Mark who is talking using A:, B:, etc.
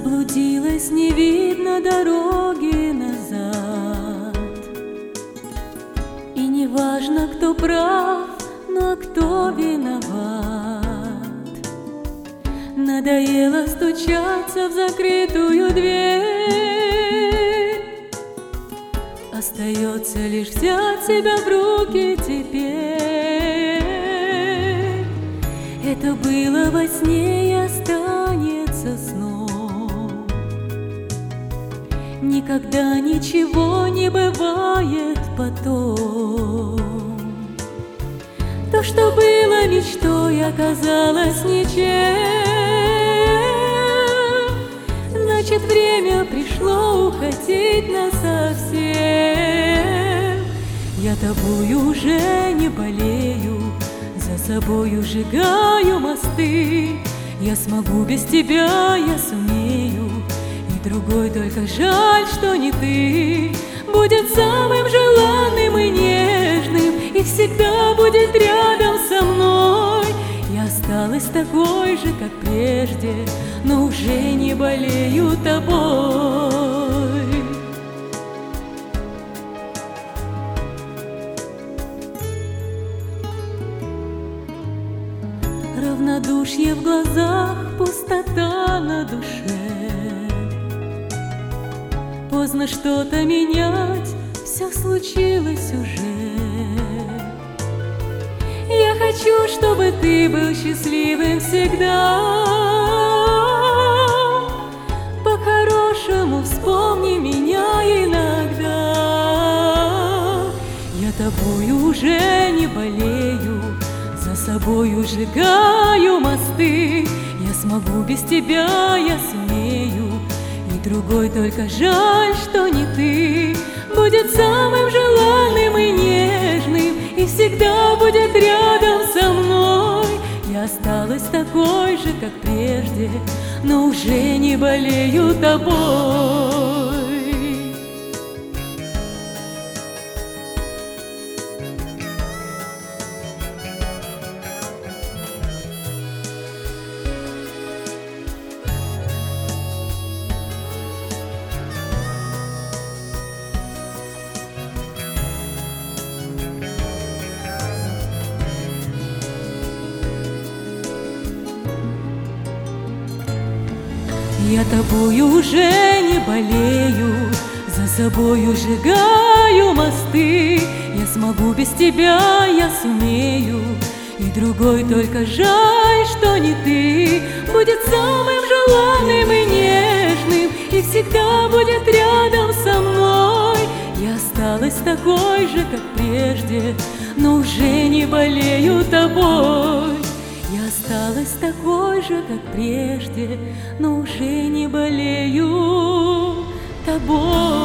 A: Заблудилась, не видно дороги назад. И не важно, кто прав, но кто виноват. Надоело стучаться в закрытую дверь. Остается лишь взять себя в руки теперь. Это было во сне и останется сном. Никогда ничего не бывает потом. То, что было мечтой, оказалось ничем. Значит, время пришло уходить насовсем. Я тобою уже не болею, за собою сжигаю мосты. Я смогу без тебя, я сумею, и другой только жаль, что не ты. Будет самым желанным и нежным, и всегда будет рядом со мной. Я осталась такой же, как прежде, но уже не болею тобой. Равнодушие в глазах, пустота на душе. Поздно что-то менять, все случилось уже. Я хочу, чтобы ты был счастливым всегда. По-хорошему вспомни меня иногда. Я тобою уже не болею, за собою сжигаю мосты. Я смогу без тебя, я сумею, и другой только жаль, что не ты. Будет самым желанным и нежным, и всегда будет рядом со мной. Я осталась такой же, как прежде, но уже не болею тобой. Я тобою уже не болею, за собою сжигаю мосты. Я смогу без тебя, я сумею, и другой только жаль, что не ты. Будет самым желанным и нежным, и всегда будет рядом со мной. Я осталась такой же, как прежде, но уже не болею тобой. Я осталась такой же, как прежде, но уже не болею тобой.